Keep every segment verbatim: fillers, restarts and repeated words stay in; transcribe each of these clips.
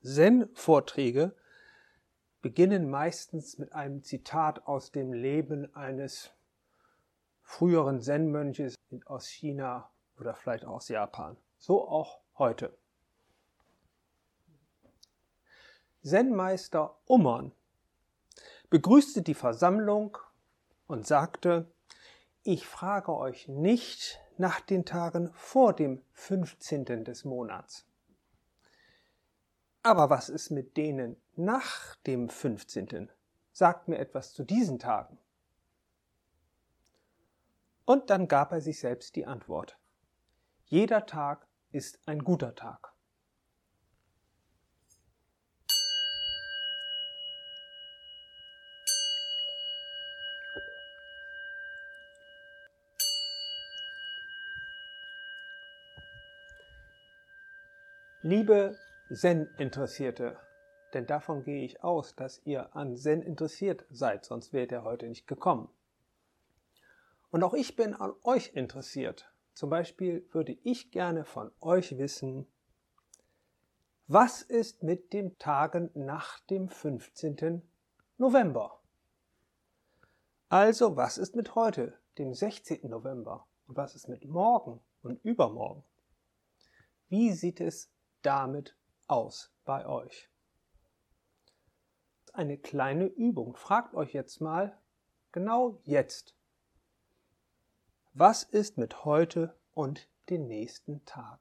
Zen-Vorträge beginnen meistens mit einem Zitat aus dem Leben eines früheren Zen-Mönches aus China oder vielleicht aus Japan. So auch heute. Zen-Meister Ummon begrüßte die Versammlung und sagte: Ich frage euch nicht nach den Tagen vor dem fünfzehnten des Monats. Aber was ist mit denen nach dem fünfzehnten? Sagt mir etwas zu diesen Tagen. Und dann gab er sich selbst die Antwort: Jeder Tag ist ein guter Tag. Liebe Zen-Interessierte, denn davon gehe ich aus, dass ihr an Zen interessiert seid, sonst wärt ihr heute nicht gekommen. Und auch ich bin an euch interessiert. Zum Beispiel würde ich gerne von euch wissen, was ist mit den Tagen nach dem fünfzehnten November? Also, was ist mit heute, dem sechzehnten November? Und was ist mit morgen und übermorgen? Wie sieht es damit aus bei euch? Eine kleine Übung. Fragt euch jetzt mal, genau jetzt, was ist mit heute und den nächsten Tagen?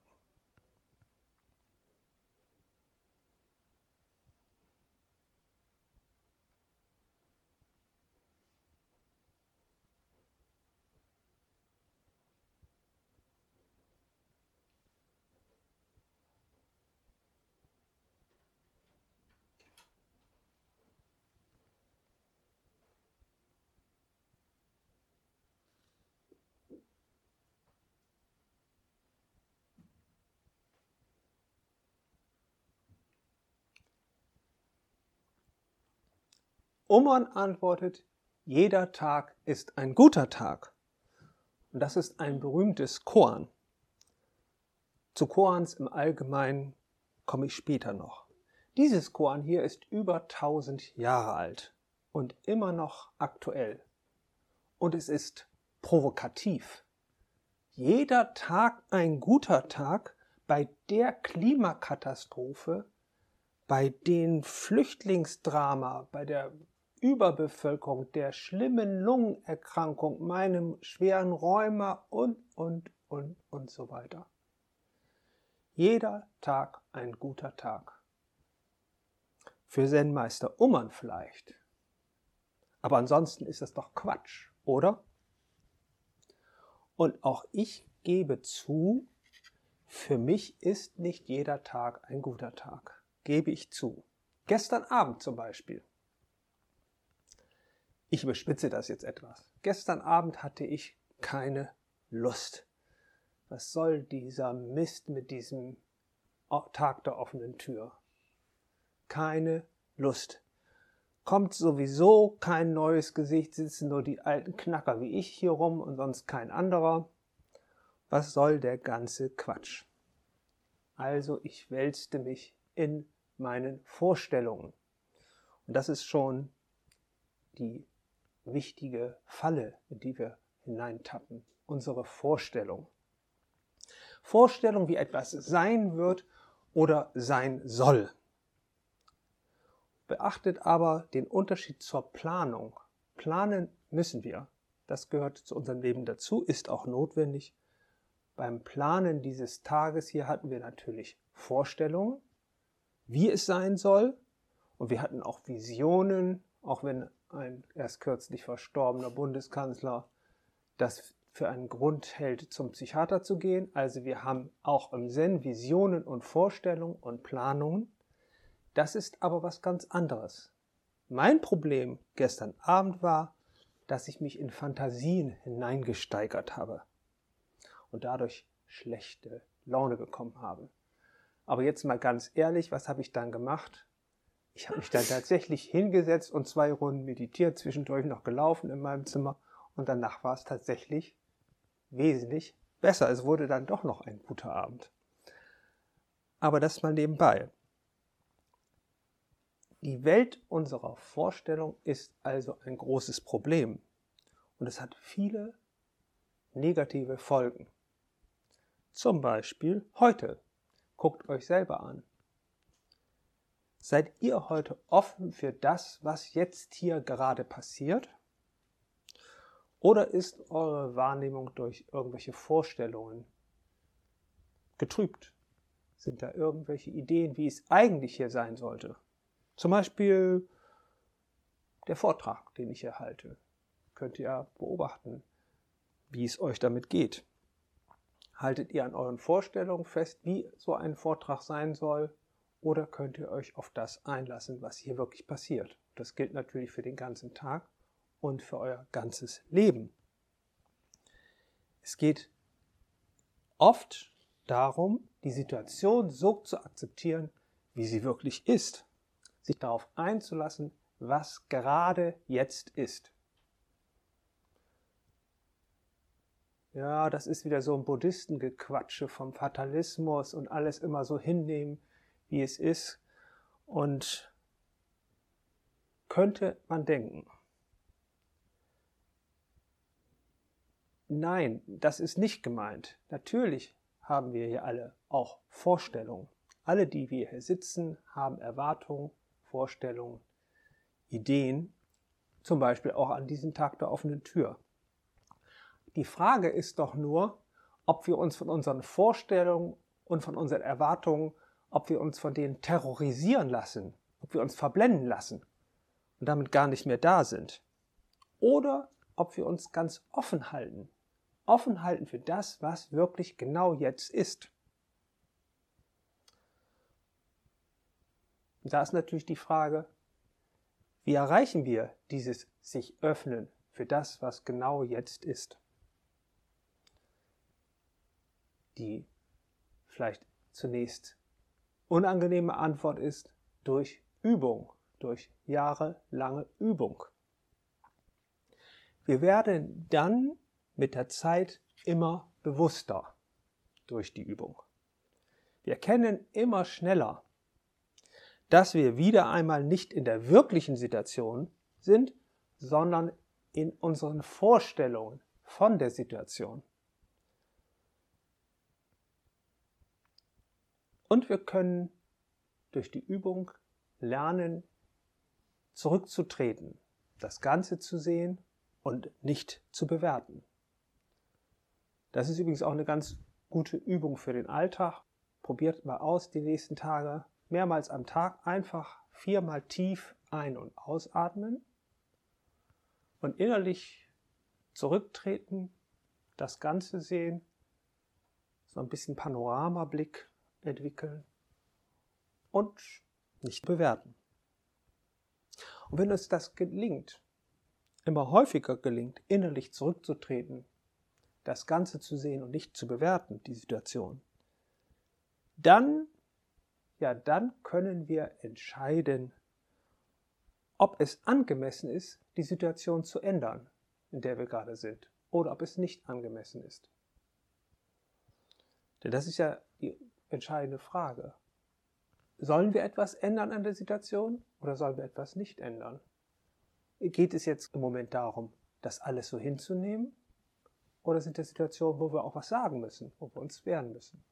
Ummon antwortet: Jeder Tag ist ein guter Tag. Und das ist ein berühmtes Koan. Zu Koans im Allgemeinen komme ich später noch. Dieses Koan hier ist über tausend Jahre alt und immer noch aktuell. Und es ist provokativ. Jeder Tag ein guter Tag bei der Klimakatastrophe, bei den Flüchtlingsdrama, bei der Überbevölkerung, der schlimmen Lungenerkrankung, meinem schweren Rheuma und, und, und, und so weiter. Jeder Tag ein guter Tag. Für Zen-Meister Ummon vielleicht. Aber ansonsten ist das doch Quatsch, oder? Und auch ich gebe zu, für mich ist nicht jeder Tag ein guter Tag. Gebe ich zu. Gestern Abend zum Beispiel. Ich überspitze das jetzt etwas. Gestern Abend hatte ich keine Lust. Was soll dieser Mist mit diesem Tag der offenen Tür? Keine Lust. Kommt sowieso kein neues Gesicht, sitzen nur die alten Knacker wie ich hier rum und sonst kein anderer. Was soll der ganze Quatsch? Also ich wälzte mich in meinen Vorstellungen. Und das ist schon die wichtige Falle, in die wir hineintappen. Unsere Vorstellung. Vorstellung, wie etwas sein wird oder sein soll. Beachtet aber den Unterschied zur Planung. Planen müssen wir. Das gehört zu unserem Leben dazu, ist auch notwendig. Beim Planen dieses Tages hier hatten wir natürlich Vorstellungen, wie es sein soll. Und wir hatten auch Visionen, auch wenn ein erst kürzlich verstorbener Bundeskanzler das für einen Grund hält, zum Psychiater zu gehen. Also wir haben auch im Zen Visionen und Vorstellungen und Planungen. Das ist aber was ganz anderes. Mein Problem gestern Abend war, dass ich mich in Fantasien hineingesteigert habe und dadurch schlechte Laune bekommen habe. Aber jetzt mal ganz ehrlich, was habe ich dann gemacht? Ich habe mich dann tatsächlich hingesetzt und zwei Runden meditiert, zwischendurch noch gelaufen in meinem Zimmer und danach war es tatsächlich wesentlich besser. Es wurde dann doch noch ein guter Abend. Aber das mal nebenbei. Die Welt unserer Vorstellung ist also ein großes Problem und es hat viele negative Folgen. Zum Beispiel heute. Guckt euch selber an. Seid ihr heute offen für das, was jetzt hier gerade passiert? Oder ist eure Wahrnehmung durch irgendwelche Vorstellungen getrübt? Sind da irgendwelche Ideen, wie es eigentlich hier sein sollte? Zum Beispiel der Vortrag, den ich hier halte. Könnt ihr beobachten, wie es euch damit geht. Haltet ihr an euren Vorstellungen fest, wie so ein Vortrag sein soll? Oder könnt ihr euch auf das einlassen, was hier wirklich passiert? Das gilt natürlich für den ganzen Tag und für euer ganzes Leben. Es geht oft darum, die Situation so zu akzeptieren, wie sie wirklich ist. Sich darauf einzulassen, was gerade jetzt ist. Ja, das ist wieder so ein Buddhistengequatsche vom Fatalismus und alles immer so hinnehmen, wie es ist. Und könnte man denken, nein, das ist nicht gemeint. Natürlich haben wir hier alle auch Vorstellungen. Alle, die wir hier sitzen, haben Erwartungen, Vorstellungen, Ideen, zum Beispiel auch an diesem Tag der offenen Tür. Die Frage ist doch nur, ob wir uns von unseren Vorstellungen und von unseren Erwartungen, ob wir uns von denen terrorisieren lassen, ob wir uns verblenden lassen und damit gar nicht mehr da sind. Oder ob wir uns ganz offen halten, offen halten für das, was wirklich genau jetzt ist. Und da ist natürlich die Frage, wie erreichen wir dieses sich öffnen für das, was genau jetzt ist? Die vielleicht zunächst unangenehme Antwort ist durch Übung, durch jahrelange Übung. Wir werden dann mit der Zeit immer bewusster durch die Übung. Wir erkennen immer schneller, dass wir wieder einmal nicht in der wirklichen Situation sind, sondern in unseren Vorstellungen von der Situation. Und wir können durch die Übung lernen, zurückzutreten, das Ganze zu sehen und nicht zu bewerten. Das ist übrigens auch eine ganz gute Übung für den Alltag. Probiert mal aus die nächsten Tage, mehrmals am Tag einfach viermal tief ein- und ausatmen und innerlich zurücktreten, das Ganze sehen, so ein bisschen Panoramablick entwickeln und nicht bewerten. Und wenn uns das gelingt, immer häufiger gelingt, innerlich zurückzutreten, das Ganze zu sehen und nicht zu bewerten, die Situation, dann, ja, dann können wir entscheiden, ob es angemessen ist, die Situation zu ändern, in der wir gerade sind, oder ob es nicht angemessen ist. Denn das ist ja die entscheidende Frage. Sollen wir etwas ändern an der Situation oder sollen wir etwas nicht ändern? Geht es jetzt im Moment darum, das alles so hinzunehmen? Oder sind das Situationen, wo wir auch was sagen müssen, wo wir uns wehren müssen?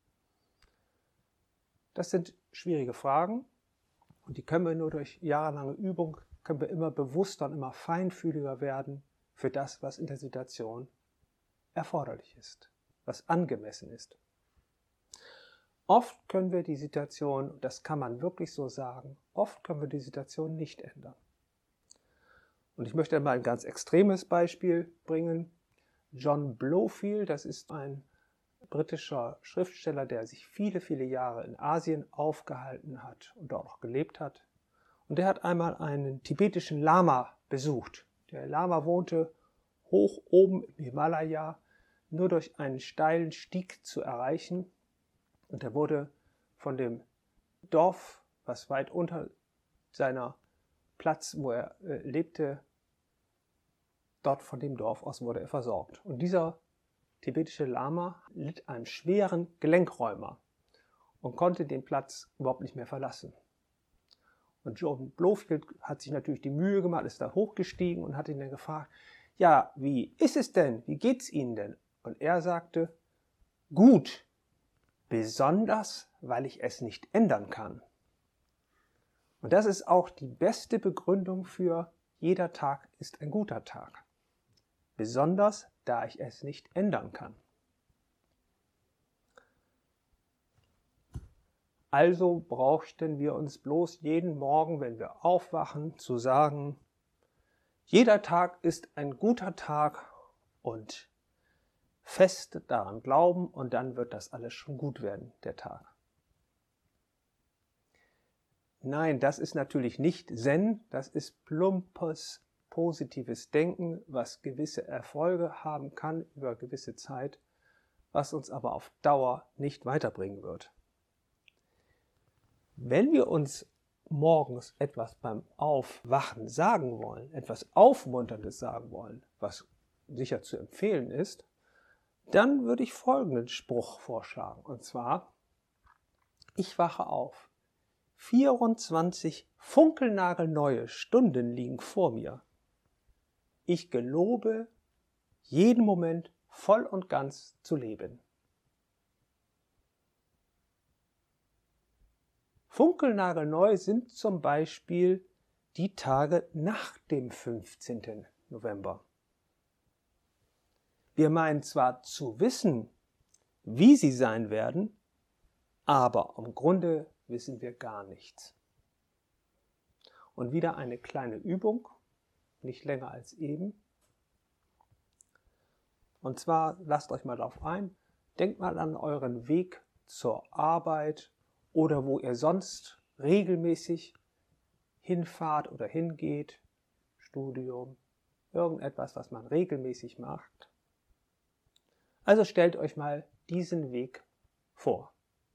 Das sind schwierige Fragen und die können wir nur durch jahrelange Übung, können wir immer bewusster und immer feinfühliger werden für das, was in der Situation erforderlich ist, was angemessen ist. Oft können wir die Situation, und das kann man wirklich so sagen, oft können wir die Situation nicht ändern. Und ich möchte mal ein ganz extremes Beispiel bringen. John Blofield, das ist ein britischer Schriftsteller, der sich viele, viele Jahre in Asien aufgehalten hat und dort auch gelebt hat. Und der hat einmal einen tibetischen Lama besucht. Der Lama wohnte hoch oben im Himalaya, nur durch einen steilen Stieg zu erreichen. Und er wurde von dem Dorf, was weit unter seiner Platz, wo er äh, lebte, dort von dem Dorf aus wurde er versorgt. Und dieser tibetische Lama litt einen schweren Gelenkrheuma und konnte den Platz überhaupt nicht mehr verlassen. Und John Blofield hat sich natürlich die Mühe gemacht, ist da hochgestiegen und hat ihn dann gefragt, ja, wie ist es denn? Wie geht's Ihnen denn? Und er sagte, gut, besonders, weil ich es nicht ändern kann. Und das ist auch die beste Begründung für jeder Tag ist ein guter Tag. Besonders, da ich es nicht ändern kann. Also brauchten wir uns bloß jeden Morgen, wenn wir aufwachen, zu sagen, jeder Tag ist ein guter Tag und fest daran glauben und dann wird das alles schon gut werden, der Tag. Nein, das ist natürlich nicht Zen, das ist plumpes, positives Denken, was gewisse Erfolge haben kann über gewisse Zeit, was uns aber auf Dauer nicht weiterbringen wird. Wenn wir uns morgens etwas beim Aufwachen sagen wollen, etwas Aufmunterndes sagen wollen, was sicher zu empfehlen ist, dann würde ich folgenden Spruch vorschlagen. Und zwar, ich wache auf. vierundzwanzig funkelnagelneue Stunden liegen vor mir. Ich gelobe, jeden Moment voll und ganz zu leben. Funkelnagelneu sind zum Beispiel die Tage nach dem fünfzehnten November. Wir meinen zwar zu wissen, wie sie sein werden, aber im Grunde wissen wir gar nichts. Und wieder eine kleine Übung, nicht länger als eben. Und zwar lasst euch mal darauf ein, denkt mal an euren Weg zur Arbeit oder wo ihr sonst regelmäßig hinfahrt oder hingeht, Studium, irgendetwas, was man regelmäßig macht. Also stellt euch mal diesen Weg vor.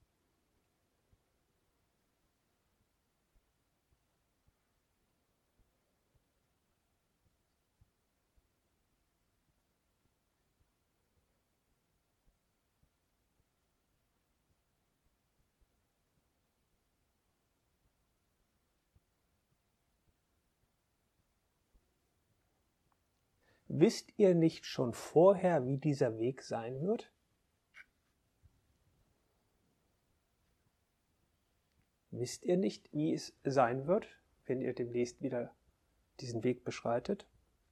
Wisst ihr nicht schon vorher, wie dieser Weg sein wird? Wisst ihr nicht, wie es sein wird, wenn ihr demnächst wieder diesen Weg beschreitet?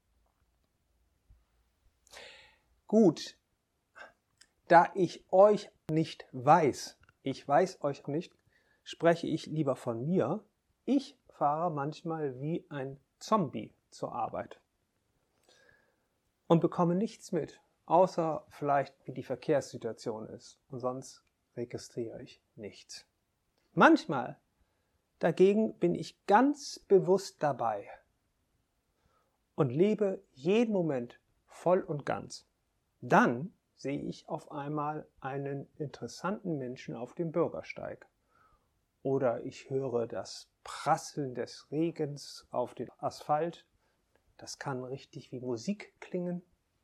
Gut, da ich euch nicht weiß, ich weiß euch nicht, spreche ich lieber von mir. Ich fahre manchmal wie ein Zombie zur Arbeit und bekomme nichts mit, außer vielleicht wie die Verkehrssituation ist. Und sonst registriere ich nichts. Manchmal dagegen bin ich ganz bewusst dabei und lebe jeden Moment voll und ganz. Dann sehe ich auf einmal einen interessanten Menschen auf dem Bürgersteig. Oder ich höre das Prasseln des Regens auf den Asphalt. Das kann richtig wie Musik klingen.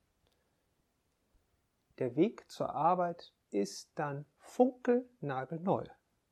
Der Weg zur Arbeit ist dann funkelnagelneu.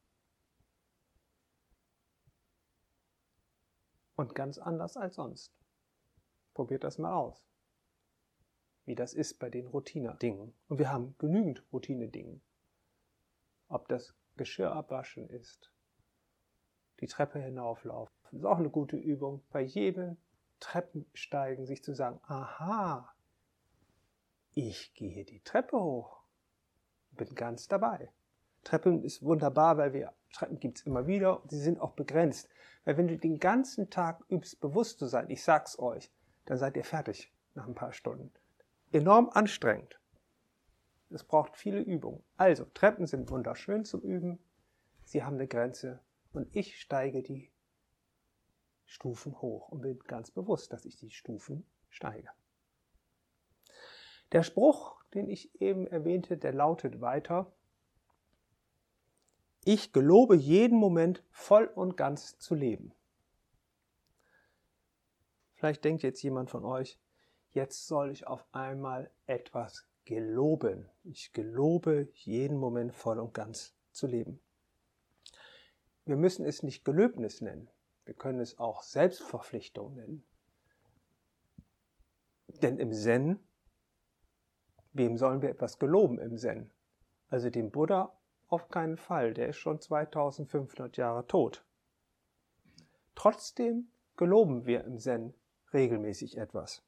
Und ganz anders als sonst. Probiert das mal aus, wie das ist bei den Routine-Dingen. Und wir haben genügend Routine-Dingen. Ob das Geschirr abwaschen ist, die Treppe hinauflaufen, ist auch eine gute Übung. Bei jedem Treppensteigen sich zu sagen, aha, ich gehe die Treppe hoch, bin ganz dabei. Treppen ist wunderbar, weil wir Treppen gibt es immer wieder und sie sind auch begrenzt. Weil wenn du den ganzen Tag übst, bewusst zu sein, ich sag's euch, dann seid ihr fertig nach ein paar Stunden. Enorm anstrengend. Es braucht viele Übungen. Also, Treppen sind wunderschön zum Üben. Sie haben eine Grenze und ich steige die Stufen hoch und bin ganz bewusst, dass ich die Stufen steige. Der Spruch, den ich eben erwähnte, der lautet weiter: Ich gelobe jeden Moment voll und ganz zu leben. Vielleicht denkt jetzt jemand von euch, jetzt soll ich auf einmal etwas geloben. Ich gelobe jeden Moment voll und ganz zu leben. Wir müssen es nicht Gelöbnis nennen. Wir können es auch Selbstverpflichtung nennen. Denn im Zen, wem sollen wir etwas geloben im Zen? Also dem Buddha auf keinen Fall, der ist schon zweitausendfünfhundert Jahre tot. Trotzdem geloben wir im Zen regelmäßig etwas.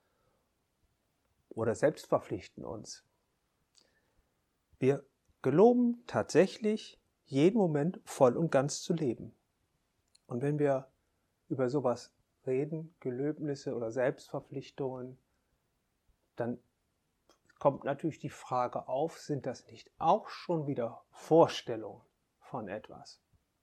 Oder selbst verpflichten uns. Wir geloben tatsächlich, jeden Moment voll und ganz zu leben. Und wenn wir über sowas reden, Gelöbnisse oder Selbstverpflichtungen, dann kommt natürlich die Frage auf, sind das nicht auch schon wieder Vorstellungen von etwas?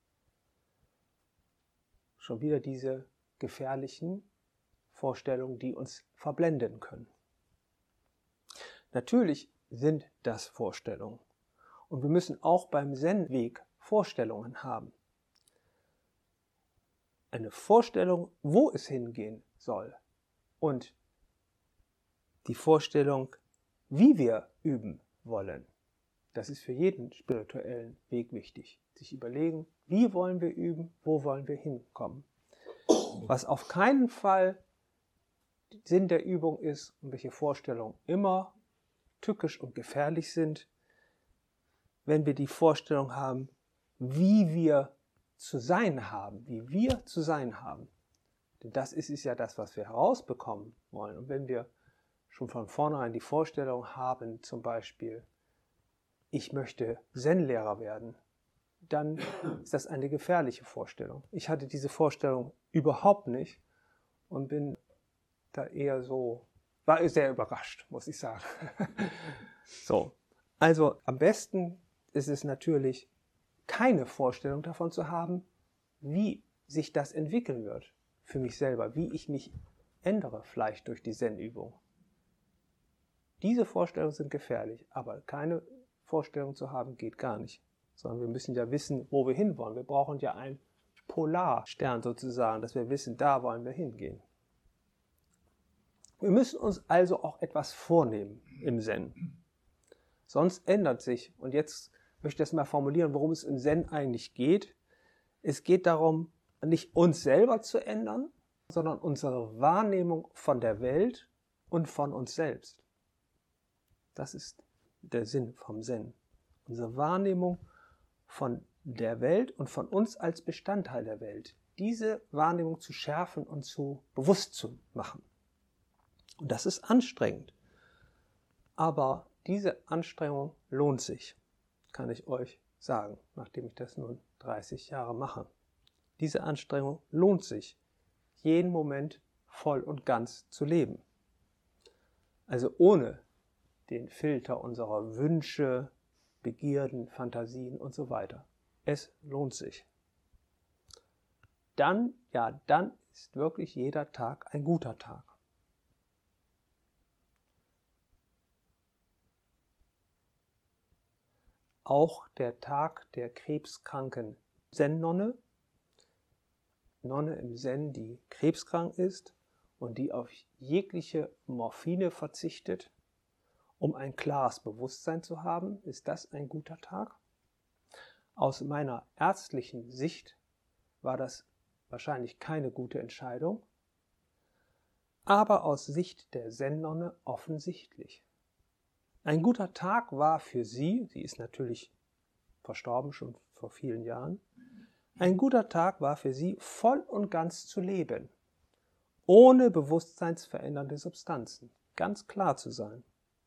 Schon wieder diese gefährlichen Vorstellungen, die uns verblenden können. Natürlich sind das Vorstellungen. Und wir müssen auch beim Zen-Weg Vorstellungen haben. Eine Vorstellung, wo es hingehen soll. Und die Vorstellung, wie wir üben wollen. Das ist für jeden spirituellen Weg wichtig. Sich überlegen, wie wollen wir üben, wo wollen wir hinkommen. Was auf keinen Fall Sinn der Übung ist und welche Vorstellungen immer tückisch und gefährlich sind, wenn wir die Vorstellung haben, wie wir zu sein haben, wie wir zu sein haben. Denn das ist, ist ja das, was wir herausbekommen wollen. Und wenn wir schon von vornherein die Vorstellung haben, zum Beispiel, ich möchte Zen-Lehrer werden, dann ist das eine gefährliche Vorstellung. Ich hatte diese Vorstellung überhaupt nicht und bin da eher so, war sehr überrascht, muss ich sagen. So, also am besten ist es natürlich, keine Vorstellung davon zu haben, wie sich das entwickeln wird für mich selber, wie ich mich ändere vielleicht durch die Zen-Übung. Diese Vorstellungen sind gefährlich, aber keine Vorstellung zu haben geht gar nicht, sondern wir müssen ja wissen, wo wir hinwollen. Wir brauchen ja einen Polarstern sozusagen, dass wir wissen, da wollen wir hingehen. Wir müssen uns also auch etwas vornehmen im Zen. Sonst ändert sich, und jetzt möchte ich das mal formulieren, worum es im Zen eigentlich geht. Es geht darum, nicht uns selber zu ändern, sondern unsere Wahrnehmung von der Welt und von uns selbst. Das ist der Sinn vom Zen. Unsere Wahrnehmung von der Welt und von uns als Bestandteil der Welt. Diese Wahrnehmung zu schärfen und zu bewusst zu machen. Und das ist anstrengend. Aber diese Anstrengung lohnt sich, kann ich euch sagen, nachdem ich das nun dreißig Jahre mache. Diese Anstrengung lohnt sich, jeden Moment voll und ganz zu leben. Also ohne den Filter unserer Wünsche, Begierden, Fantasien und so weiter. Es lohnt sich. Dann, ja, dann ist wirklich jeder Tag ein guter Tag. Auch der Tag der krebskranken Zen-Nonne, Nonne im Zen, die krebskrank ist und die auf jegliche Morphine verzichtet, um ein klares Bewusstsein zu haben, ist das ein guter Tag? Aus meiner ärztlichen Sicht war das wahrscheinlich keine gute Entscheidung, aber aus Sicht der Zen-Nonne offensichtlich. Ein guter Tag war für sie, sie ist natürlich verstorben schon vor vielen Jahren, ein guter Tag war für sie, voll und ganz zu leben, ohne bewusstseinsverändernde Substanzen, ganz klar zu sein.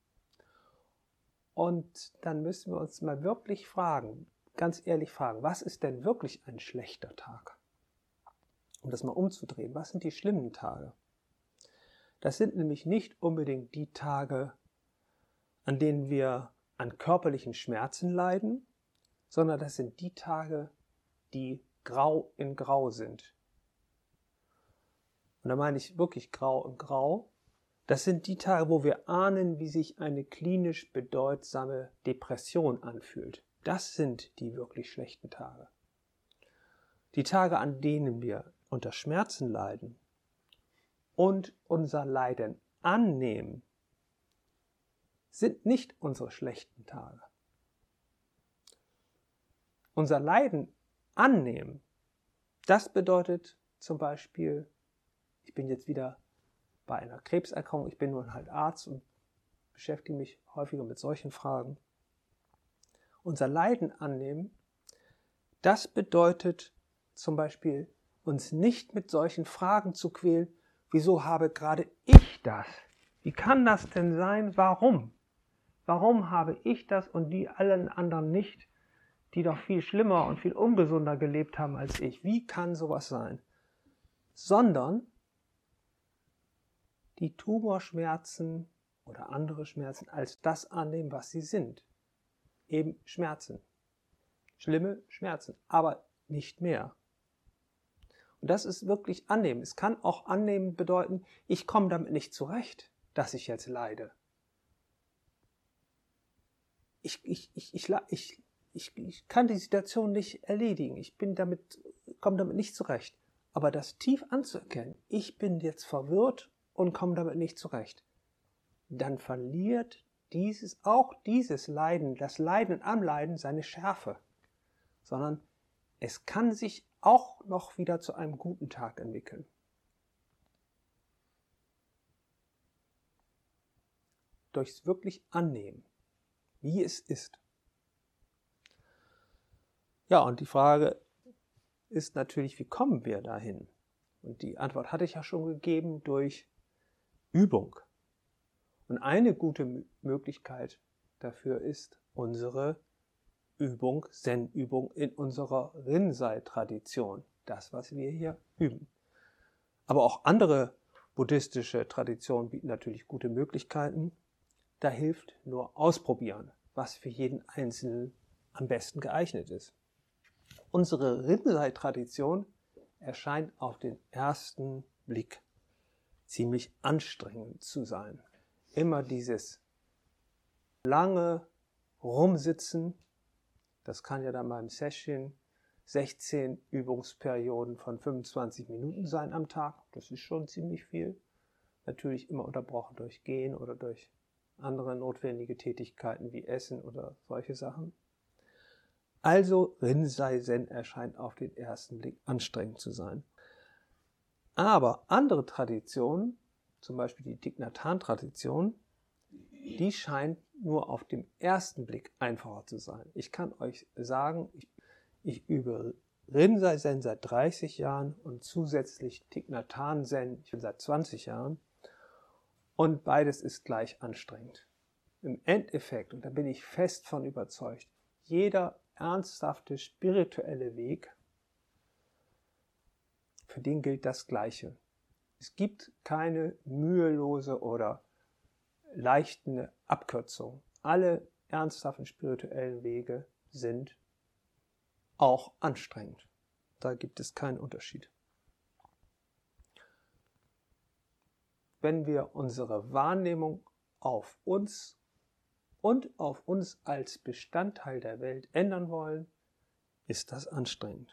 Und dann müssen wir uns mal wirklich fragen, ganz ehrlich fragen, was ist denn wirklich ein schlechter Tag? Um das mal umzudrehen, was sind die schlimmen Tage? Das sind nämlich nicht unbedingt die Tage, an denen wir an körperlichen Schmerzen leiden, sondern das sind die Tage, die grau in grau sind. Und da meine ich wirklich grau in grau. Das sind die Tage, wo wir ahnen, wie sich eine klinisch bedeutsame Depression anfühlt. Das sind die wirklich schlechten Tage. Die Tage, an denen wir unter Schmerzen leiden und unser Leiden annehmen, sind nicht unsere schlechten Tage. Unser Leiden annehmen, das bedeutet zum Beispiel, ich bin jetzt wieder bei einer Krebserkrankung, ich bin nun halt Arzt und beschäftige mich häufiger mit solchen Fragen. Unser Leiden annehmen, das bedeutet zum Beispiel, uns nicht mit solchen Fragen zu quälen, wieso habe gerade ich das? Wie kann das denn sein? Warum? Warum habe ich das und die allen anderen nicht, die doch viel schlimmer und viel ungesunder gelebt haben als ich? Wie kann sowas sein? Sondern die Tumorschmerzen oder andere Schmerzen als das annehmen, was sie sind. Eben Schmerzen. Schlimme Schmerzen, aber nicht mehr. Und das ist wirklich annehmen. Es kann auch annehmen bedeuten, ich komme damit nicht zurecht, dass ich jetzt leide. Ich, ich, ich, ich, ich, ich, ich kann die Situation nicht erledigen. Ich bin damit, komme damit nicht zurecht. Aber das tief anzuerkennen, ich bin jetzt verwirrt und komme damit nicht zurecht, dann verliert dieses, auch dieses Leiden, das Leiden am Leiden, seine Schärfe. Sondern es kann sich auch noch wieder zu einem guten Tag entwickeln. Durchs wirklich Annehmen, wie es ist. Ja, und die Frage ist natürlich, wie kommen wir dahin? Und die Antwort hatte ich ja schon gegeben, durch Übung. Und eine gute Möglichkeit dafür ist unsere Übung, Zen-Übung in unserer Rinzai-Tradition. Das, was wir hier üben. Aber auch andere buddhistische Traditionen bieten natürlich gute Möglichkeiten. Da hilft nur ausprobieren, was für jeden Einzelnen am besten geeignet ist. Unsere Rinzai-Tradition erscheint auf den ersten Blick ziemlich anstrengend zu sein. Immer dieses lange Rumsitzen, das kann ja dann beim Session sechzehn Übungsperioden von fünfundzwanzig Minuten sein am Tag. Das ist schon ziemlich viel. Natürlich immer unterbrochen durch Gehen oder durch andere notwendige Tätigkeiten wie Essen oder solche Sachen. Also Rinzai Zen erscheint auf den ersten Blick anstrengend zu sein. Aber andere Traditionen, zum Beispiel die Thich Nhat Hanh Tradition, die scheint nur auf den ersten Blick einfacher zu sein. Ich kann euch sagen, ich, ich übe Rinzai Zen seit dreißig Jahren und zusätzlich Thich Nhat Hanh Zen seit zwanzig Jahren. Und beides ist gleich anstrengend. Im Endeffekt, und da bin ich fest von überzeugt, jeder ernsthafte spirituelle Weg, für den gilt das Gleiche. Es gibt keine mühelose oder leichte Abkürzung. Alle ernsthaften spirituellen Wege sind auch anstrengend. Da gibt es keinen Unterschied. Wenn wir unsere Wahrnehmung auf uns und auf uns als Bestandteil der Welt ändern wollen, ist das anstrengend.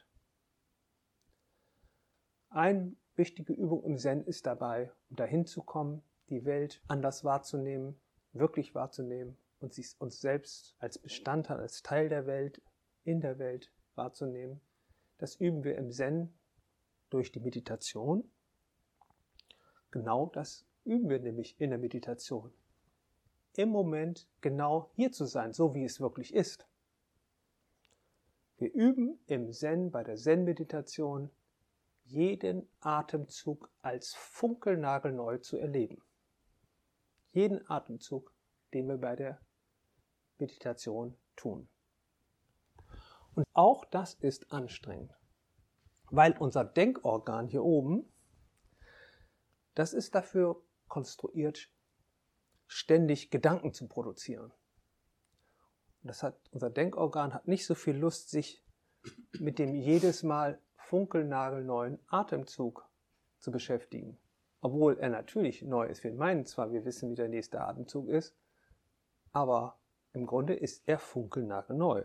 Eine wichtige Übung im Zen ist dabei, um dahin zu kommen, die Welt anders wahrzunehmen, wirklich wahrzunehmen und sich uns selbst als Bestandteil, als Teil der Welt, in der Welt wahrzunehmen. Das üben wir im Zen durch die Meditation. Genau das üben wir nämlich in der Meditation. Im Moment genau hier zu sein, so wie es wirklich ist. Wir üben im Zen, bei der Zen-Meditation, jeden Atemzug als funkelnagelneu zu erleben. Jeden Atemzug, den wir bei der Meditation tun. Und auch das ist anstrengend, weil unser Denkorgan hier oben, das ist dafür konstruiert, ständig Gedanken zu produzieren. Und das hat, unser Denkorgan hat nicht so viel Lust, sich mit dem jedes Mal funkelnagelneuen Atemzug zu beschäftigen. Obwohl er natürlich neu ist. Wir meinen zwar, wir wissen, wie der nächste Atemzug ist, aber im Grunde ist er funkelnagelneu.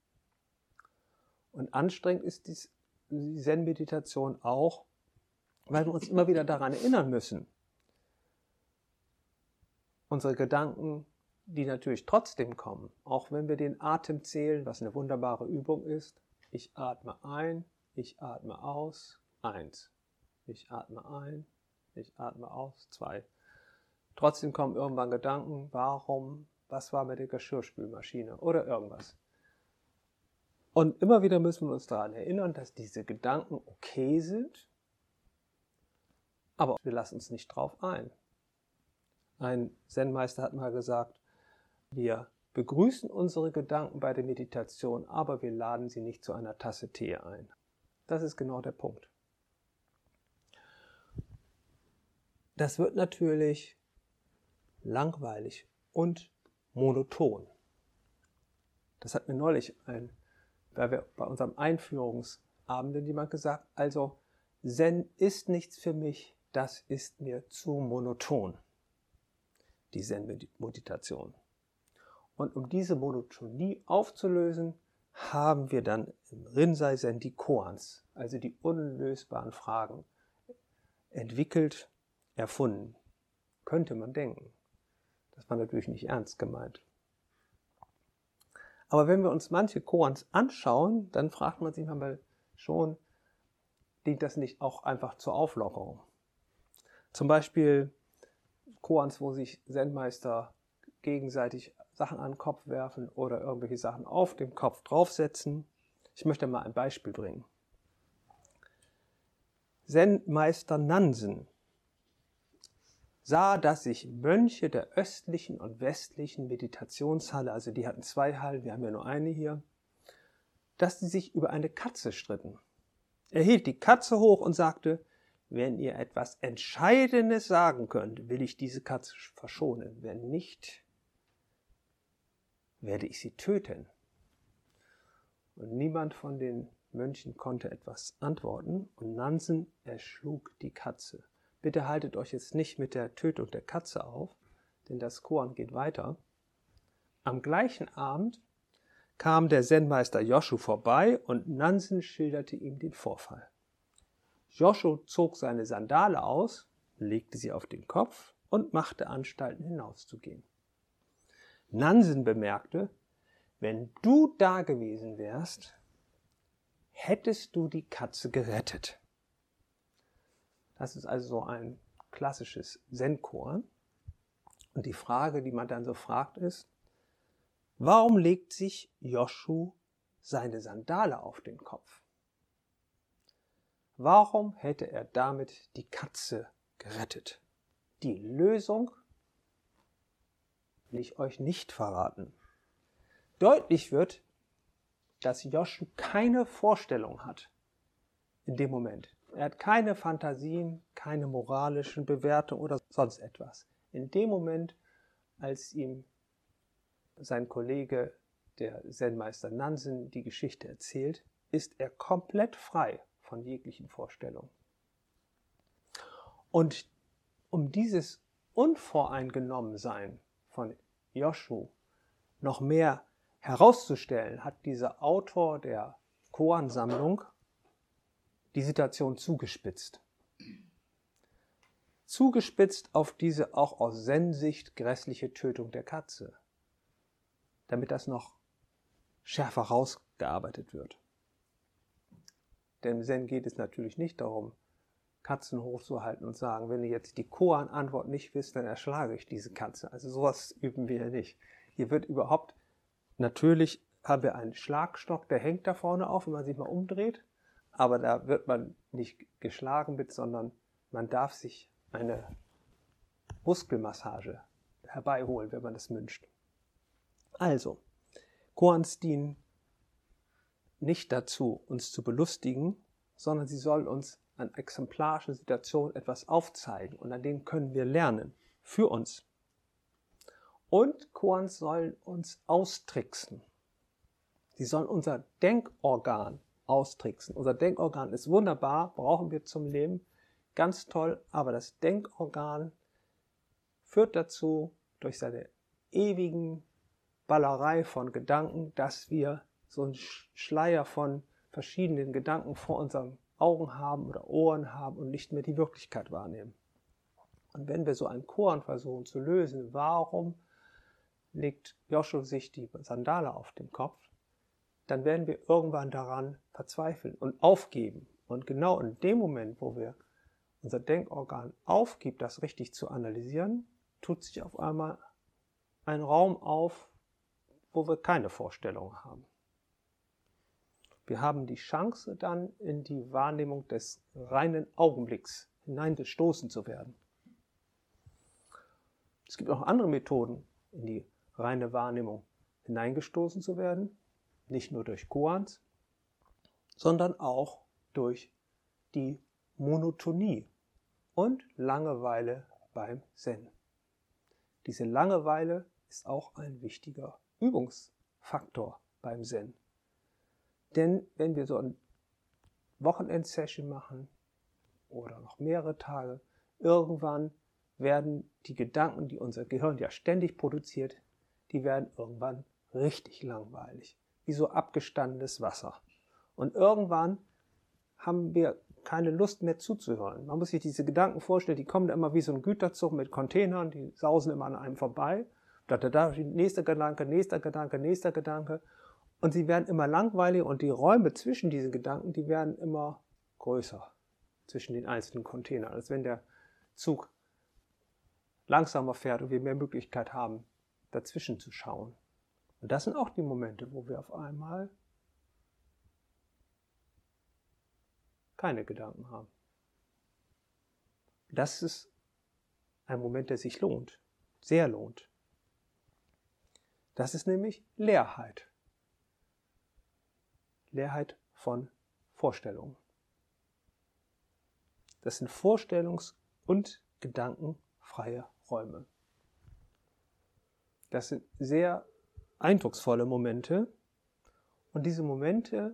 Und anstrengend ist dies, die Zen-Meditation auch, weil wir uns immer wieder daran erinnern müssen. Unsere Gedanken, die natürlich trotzdem kommen, auch wenn wir den Atem zählen, was eine wunderbare Übung ist. Ich atme ein, ich atme aus, eins. ich atme ein, ich atme aus, zwei. Trotzdem kommen irgendwann Gedanken, warum, was war mit der Geschirrspülmaschine oder irgendwas. Und immer wieder müssen wir uns daran erinnern, dass diese Gedanken okay sind, aber wir lassen uns nicht drauf ein. Ein Zen-Meister hat mal gesagt, wir begrüßen unsere Gedanken bei der Meditation, aber wir laden sie nicht zu einer Tasse Tee ein. Das ist genau der Punkt. Das wird natürlich langweilig und monoton. Das hat mir neulich ein, weil wir bei unserem Einführungsabend jemand gesagt, also Zen ist nichts für mich, das ist mir zu monoton, die Zen-Meditation. Und um diese Monotonie aufzulösen, haben wir dann im Rinzai-Zen die Koans, also die unlösbaren Fragen, entwickelt, erfunden. Könnte man denken. Das war natürlich nicht ernst gemeint. Aber wenn wir uns manche Koans anschauen, dann fragt man sich manchmal schon, dient das nicht auch einfach zur Auflockerung? Zum Beispiel Koans, wo sich Zen-Meister gegenseitig Sachen an den Kopf werfen oder irgendwelche Sachen auf den Kopf draufsetzen. Ich möchte mal ein Beispiel bringen. Zen-Meister Nansen sah, dass sich Mönche der östlichen und westlichen Meditationshalle, also die hatten zwei Hallen, wir haben ja nur eine hier, dass sie sich über eine Katze stritten. Er hielt die Katze hoch und sagte, wenn ihr etwas Entscheidendes sagen könnt, will ich diese Katze verschonen. Wenn nicht, werde ich sie töten. Und niemand von den Mönchen konnte etwas antworten und Nansen erschlug die Katze. Bitte haltet euch jetzt nicht mit der Tötung der Katze auf, denn das Koan geht weiter. Am gleichen Abend kam der Zen-Meister Joshu vorbei und Nansen schilderte ihm den Vorfall. Joshu zog seine Sandale aus, legte sie auf den Kopf und machte Anstalten hinauszugehen. Nansen bemerkte, wenn du da gewesen wärst, hättest du die Katze gerettet. Das ist also so ein klassisches Zen-Koan. Und die Frage, die man dann so fragt, ist, warum legt sich Joshu seine Sandale auf den Kopf? Warum hätte er damit die Katze gerettet? Die Lösung will ich euch nicht verraten. Deutlich wird, dass Joshu keine Vorstellung hat in dem Moment. Er hat keine Fantasien, keine moralischen Bewertungen oder sonst etwas. In dem Moment, als ihm sein Kollege, der Zen-Meister Nansen, die Geschichte erzählt, ist er komplett frei von jeglichen Vorstellungen. Und um dieses Unvoreingenommensein von Joshu noch mehr herauszustellen, hat dieser Autor der Koan-Sammlung die Situation zugespitzt. Zugespitzt auf diese auch aus Zen-Sicht grässliche Tötung der Katze, damit das noch schärfer rausgearbeitet wird. Denn im Zen geht es natürlich nicht darum, Katzen hochzuhalten und sagen, wenn ihr jetzt die Koan-Antwort nicht wisst, dann erschlage ich diese Katze. Also sowas üben wir ja nicht. Hier wird überhaupt, natürlich haben wir einen Schlagstock, der hängt da vorne auf, wenn man sich mal umdreht, aber da wird man nicht geschlagen mit, sondern man darf sich eine Muskelmassage herbeiholen, wenn man das wünscht. Also, Koans dienen nicht dazu, uns zu belustigen, sondern sie sollen uns an exemplarischen Situationen etwas aufzeigen und an denen können wir lernen, für uns. Und Koans sollen uns austricksen. Sie sollen unser Denkorgan austricksen. Unser Denkorgan ist wunderbar, brauchen wir zum Leben, ganz toll, aber das Denkorgan führt dazu, durch seine ewigen Ballerei von Gedanken, dass wir so einen Schleier von verschiedenen Gedanken vor unseren Augen haben oder Ohren haben und nicht mehr die Wirklichkeit wahrnehmen. Und wenn wir so einen Koan versuchen zu lösen, warum legt Joshu sich die Sandale auf den Kopf, dann werden wir irgendwann daran verzweifeln und aufgeben. Und genau in dem Moment, wo wir unser Denkorgan aufgibt, das richtig zu analysieren, tut sich auf einmal ein Raum auf, wo wir keine Vorstellung haben. Wir haben die Chance, dann in die Wahrnehmung des reinen Augenblicks hineingestoßen zu werden. Es gibt auch andere Methoden, in die reine Wahrnehmung hineingestoßen zu werden, nicht nur durch Koans, sondern auch durch die Monotonie und Langeweile beim Zen. Diese Langeweile ist auch ein wichtiger Übungsfaktor beim Zen. Denn wenn wir so eine Wochenendsession machen oder noch mehrere Tage, irgendwann werden die Gedanken, die unser Gehirn ja ständig produziert, die werden irgendwann richtig langweilig, wie so abgestandenes Wasser. Und irgendwann haben wir keine Lust mehr zuzuhören. Man muss sich diese Gedanken vorstellen, die kommen immer wie so ein Güterzug mit Containern, die sausen immer an einem vorbei. Da, da, da, nächster Gedanke, nächster Gedanke, nächster Gedanke. Und sie werden immer langweiliger und die Räume zwischen diesen Gedanken, die werden immer größer zwischen den einzelnen Containern, als wenn der Zug langsamer fährt und wir mehr Möglichkeit haben, dazwischen zu schauen. Und das sind auch die Momente, wo wir auf einmal keine Gedanken haben. Das ist ein Moment, der sich lohnt, sehr lohnt. Das ist nämlich Leerheit. Leerheit von Vorstellungen. Das sind Vorstellungs- und gedankenfreie Räume. Das sind sehr eindrucksvolle Momente und diese Momente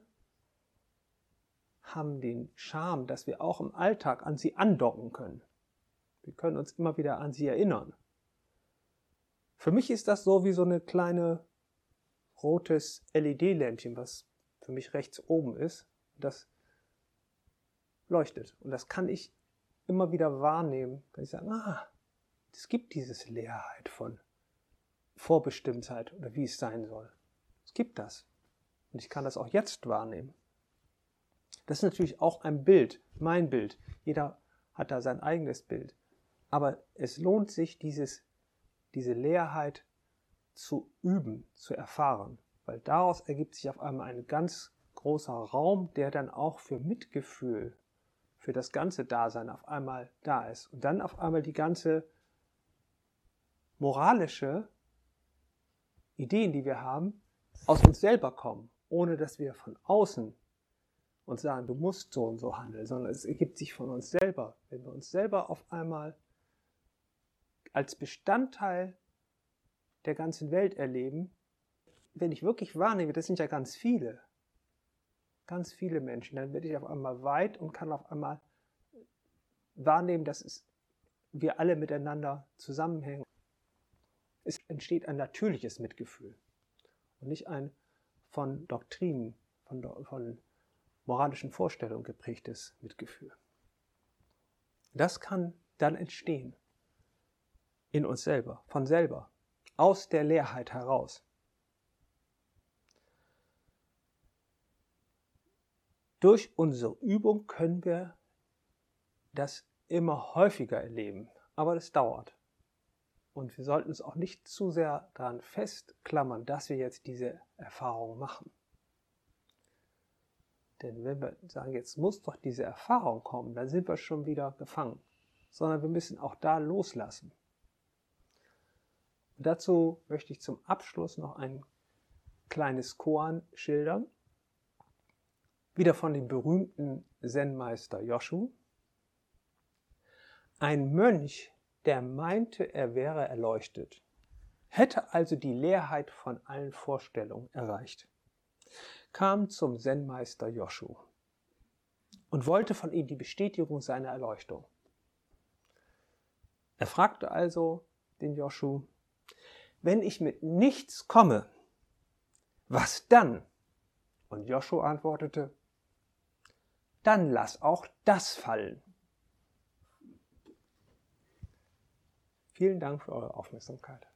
haben den Charme, dass wir auch im Alltag an sie andocken können. Wir können uns immer wieder an sie erinnern. Für mich ist das so wie so eine kleine rotes L E D-Lämpchen, was für mich rechts oben ist. Das leuchtet und das kann ich immer wieder wahrnehmen. Kann ich sagen, ah, es gibt dieses Leerheit von Vorbestimmtheit oder wie es sein soll. Es gibt das. Und ich kann das auch jetzt wahrnehmen. Das ist natürlich auch ein Bild, mein Bild. Jeder hat da sein eigenes Bild. Aber es lohnt sich, dieses, diese Leerheit zu üben, zu erfahren. Weil daraus ergibt sich auf einmal ein ganz großer Raum, der dann auch für Mitgefühl, für das ganze Dasein auf einmal da ist. Und dann auf einmal die ganze moralische Ideen, die wir haben, aus uns selber kommen, ohne dass wir von außen uns sagen, du musst so und so handeln, sondern es ergibt sich von uns selber. Wenn wir uns selber auf einmal als Bestandteil der ganzen Welt erleben, wenn ich wirklich wahrnehme, das sind ja ganz viele, ganz viele Menschen, dann werde ich auf einmal weit und kann auf einmal wahrnehmen, dass es, wir alle miteinander zusammenhängen. Es entsteht ein natürliches Mitgefühl und nicht ein von Doktrinen, von, von moralischen Vorstellungen geprägtes Mitgefühl. Das kann dann entstehen in uns selber, von selber, aus der Leerheit heraus. Durch unsere Übung können wir das immer häufiger erleben, aber das dauert. Und wir sollten uns auch nicht zu sehr daran festklammern, dass wir jetzt diese Erfahrung machen. Denn wenn wir sagen, jetzt muss doch diese Erfahrung kommen, dann sind wir schon wieder gefangen. Sondern wir müssen auch da loslassen. Und dazu möchte ich zum Abschluss noch ein kleines Koan schildern. Wieder von dem berühmten Zen-Meister Joshu. Ein Mönch, der meinte, er wäre erleuchtet, hätte also die Leerheit von allen Vorstellungen erreicht, kam zum Zen-Meister Joshu und wollte von ihm die Bestätigung seiner Erleuchtung. Er fragte also den Joshu, wenn ich mit nichts komme, was dann? Und Joshu antwortete, dann lass auch das fallen. Vielen Dank für eure Aufmerksamkeit.